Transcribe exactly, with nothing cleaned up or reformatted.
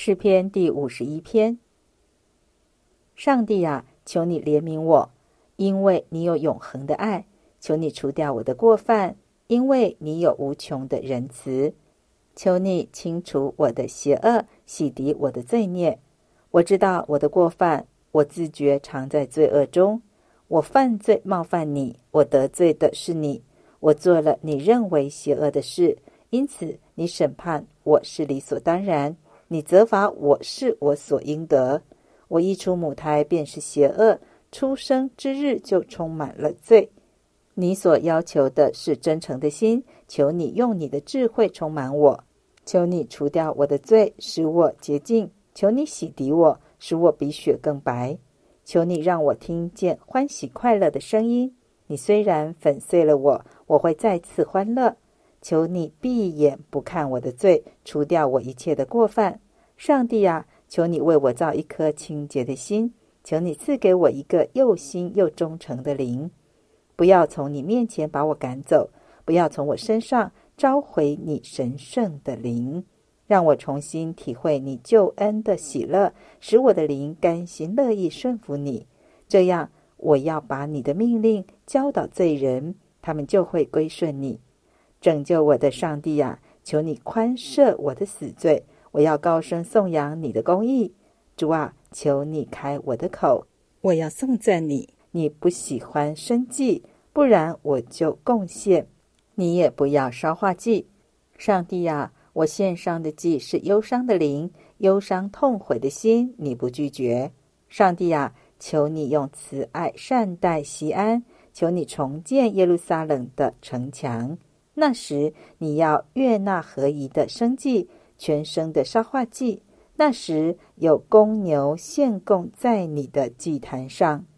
诗篇第五十一篇。上帝啊，求你怜悯我，因为你有永恒的爱；求你除掉我的过犯，因为你有无穷的仁慈；求你清除我的邪恶，洗涤我的罪孽。我知道我的过犯，我自觉常在罪恶中。我犯罪冒犯你，我得罪的是你，我做了你认为邪恶的事，因此你审判我是理所当然，你责罚我是我所应得。我一出母胎便是邪恶，出生之日就充满了罪。你所要求的是真诚的心，求你用你的智慧充满我。求你除掉我的罪，使我洁净；求你洗涤我，使我比雪更白。求你让我听见欢喜快乐的声音。你虽然粉碎了我，我会再次欢乐。求你闭眼不看我的罪，除掉我一切的过犯。上帝啊，求你为我造一颗清洁的心，求你赐给我一个又新又忠诚的灵。不要从你面前把我赶走，不要从我身上召回你神圣的灵。让我重新体会你救恩的喜乐，使我的灵甘心乐意顺服你。这样，我要把你的命令教导罪人，他们就会归顺你。拯救我的上帝啊，求你宽赦我的死罪，我要高声颂扬你的公义。主啊，求你开我的口，我要颂赞你。你不喜欢牲祭，不然我就贡献。你也不要烧化祭。上帝啊，我献上的祭是忧伤的灵，忧伤痛悔的心，你不拒绝。上帝啊，求你用慈爱善待锡安，求你重建耶路撒冷的城墙。那时你要悦纳合宜的牲祭，全牲的烧化祭。那时有公牛献供在你的祭坛上。